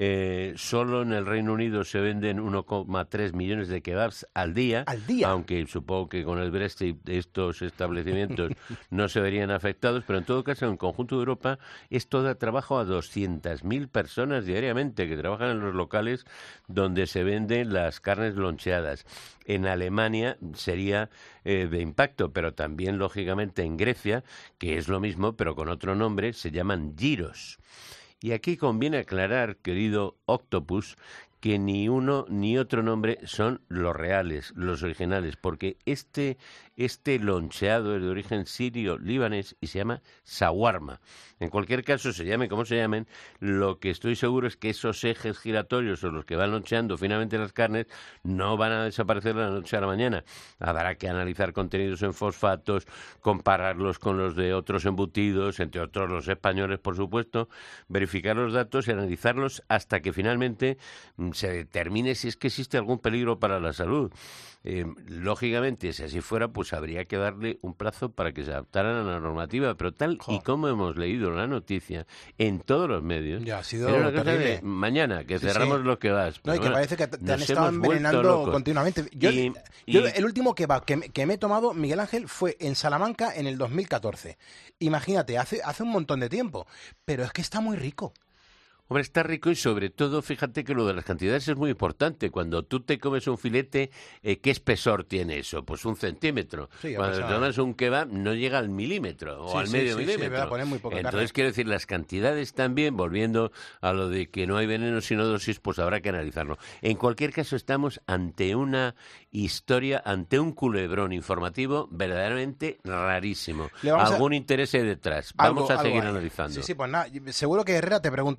Solo en el Reino Unido se venden 1,3 millones de kebabs al día. Aunque supongo que con el Brexit estos establecimientos no se verían afectados, pero en todo caso, en el conjunto de Europa, esto da trabajo a 200.000 personas diariamente que trabajan en los locales donde se venden las carnes loncheadas. En Alemania sería de impacto, pero también, lógicamente, en Grecia, que es lo mismo, pero con otro nombre, se llaman gyros. Y aquí conviene aclarar, querido Octopus, que ni uno ni otro nombre son los reales, los originales, porque este loncheado es de origen sirio-libanés y se llama shawarma. En cualquier caso, se llame como se llamen, lo que estoy seguro es que esos ejes giratorios o los que van loncheando finalmente las carnes no van a desaparecer de la noche a la mañana. Habrá que analizar contenidos en fosfatos, compararlos con los de otros embutidos, entre otros los españoles, por supuesto, verificar los datos y analizarlos hasta que finalmente se determine si es que existe algún peligro para la salud. Lógicamente, si así fuera, pues habría que darle un plazo para que se adaptaran a la normativa, pero tal y como hemos leído la noticia en todos los medios, ya ha sido era una cosa terrible. de mañana, que cerramos los kebabs. No, y que parece que te han estado envenenando continuamente. Yo el último kebab que me he tomado, Miguel Ángel, fue en Salamanca en el 2014. Imagínate, hace un montón de tiempo, pero es que está muy rico. Hombre, está rico y sobre todo, fíjate que lo de las cantidades es muy importante. Cuando tú te comes un filete, ¿qué espesor tiene eso? Pues 1 centímetro. Sí, cuando te tomas un kebab no llega al milímetro o al medio milímetro. Muy poca Entonces, carne. quiero decir, las cantidades también, volviendo a lo de que no hay veneno sino dosis, pues habrá que analizarlo. En cualquier caso, estamos ante una historia, ante un culebrón informativo verdaderamente rarísimo. Algún interés hay detrás. Vamos a seguir analizando. Sí, pues nada, seguro que Herrera te pregunta esto. Ya verás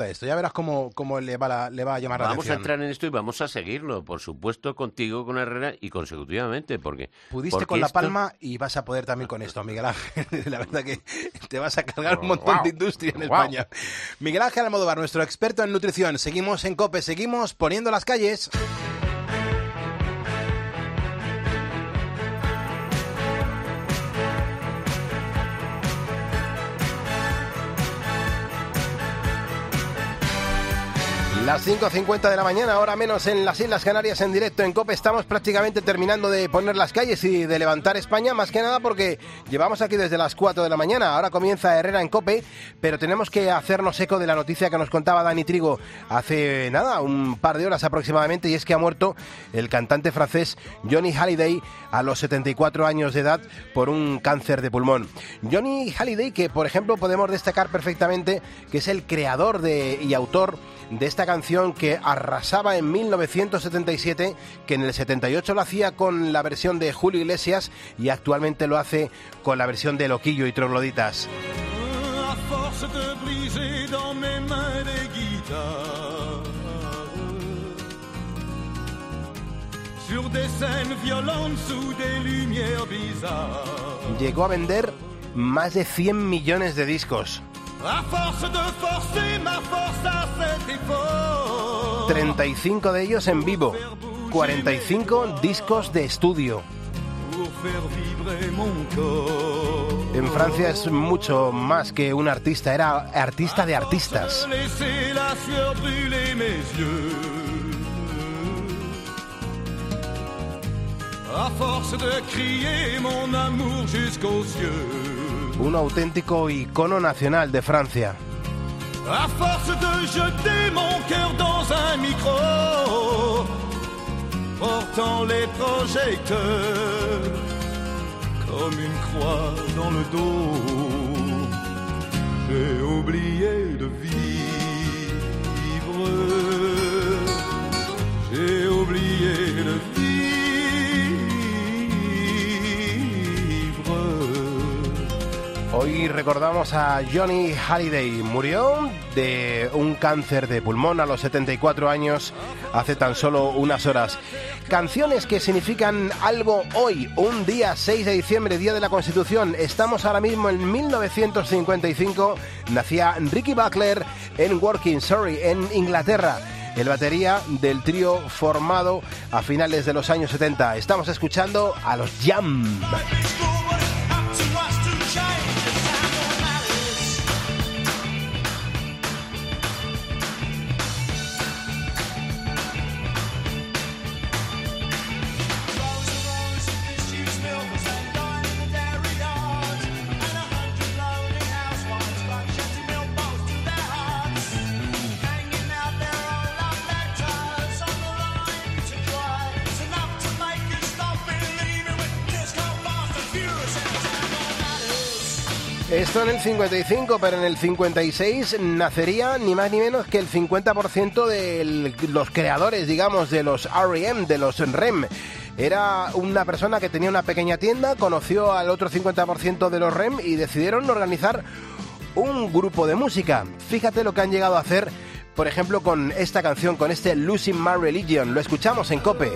verás cómo le va a llamar la Vamos atención. a entrar en esto y vamos a seguirlo, por supuesto, contigo, con Herrera y consecutivamente, porque... Pudiste con La Palma y vas a poder también con esto, Miguel Ángel. La verdad que te vas a cargar un montón de industria en España. Miguel Ángel Almodóvar, nuestro experto en nutrición. Seguimos en COPE, seguimos poniendo las calles. Las 5:50 de la mañana, hora menos en las Islas Canarias, en directo en COPE. Estamos prácticamente terminando de poner las calles y de levantar España, más que nada porque llevamos aquí desde las 4 de la mañana. Ahora comienza Herrera en COPE, pero tenemos que hacernos eco de la noticia que nos contaba Dani Trigo hace nada, un par de horas aproximadamente, y es que ha muerto el cantante francés Johnny Hallyday a los 74 años de edad por un cáncer de pulmón. Johnny Hallyday, que por ejemplo podemos destacar perfectamente que es el creador y autor de esta canción que arrasaba en 1977, que en el 78 lo hacía con la versión de Julio Iglesias y actualmente lo hace con la versión de Loquillo y Trogloditas. À force de briser dans mes mains des guitares, sur des scènes violentes sous des lumières bizarres. Llegó a vender más de 100 millones de discos. À force de forcer ma force à cet effort, 35 de ellos en vivo, 45 discos de estudio. pour faire vibrer mon corps. En Francia es mucho más que un artista, era artista de artistas. Laisser la sueur brûler mes yeux. À force de crier mon amour jusqu'aux cieux. Un auténtico icono nacional de Francia. À force de jeter mon cœur dans un micro, portant les projecteurs comme une croix dans le dos, j'ai oublié de vivre, j'ai oublié de vivre. Hoy recordamos a Johnny Hallyday. Murió de un cáncer de pulmón a los 74 años, hace tan solo unas horas. Canciones que significan algo hoy, un día 6 de diciembre, Día de la Constitución. Estamos ahora mismo en 1955. Nacía Ricky Buckler en Working Surrey, en Inglaterra. El batería del trío formado a finales de los años 70. Estamos escuchando a los Jam. Esto en el 55, pero en el 56 nacería ni más ni menos que el 50% de los creadores, digamos, de los R.E.M., de los REM. Era una persona que tenía una pequeña tienda, conoció al otro 50% de los REM y decidieron organizar un grupo de música. Fíjate lo que han llegado a hacer, por ejemplo, con esta canción, con este Losing My Religion. Lo escuchamos en COPE.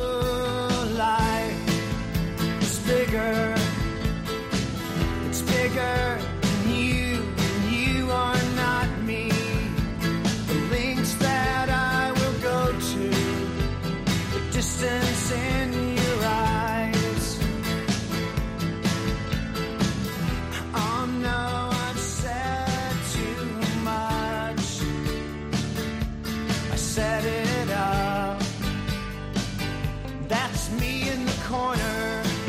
Bigger than you are not me. The links that I will go to, the distance in your eyes. Oh no, I've said too much. I set it up. That's me in the corner.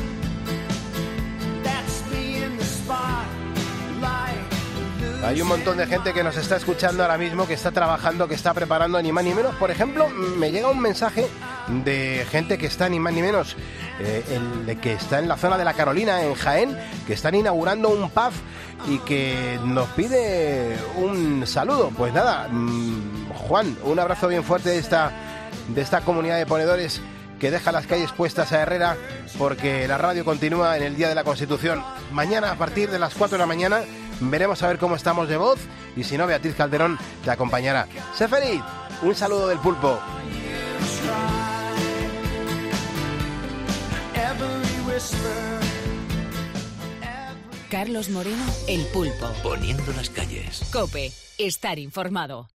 Hay un montón de gente que nos está escuchando ahora mismo, que está trabajando, que está preparando ni más ni menos. Por ejemplo, me llega un mensaje de gente que está ni más ni menos, que está en la zona de la Carolina, en Jaén, que están inaugurando un pub y que nos pide un saludo. Pues nada, Juan, un abrazo bien fuerte de esta comunidad de ponedores que deja las calles puestas a Herrera, porque la radio continúa en el Día de la Constitución. Mañana, a partir de las 4 de la mañana, veremos a ver cómo estamos de voz y si no, Beatriz Calderón te acompañará. ¡Sé feliz! Un saludo del Pulpo. Carlos Moreno, El Pulpo. Poniendo las calles. COPE. Estar informado.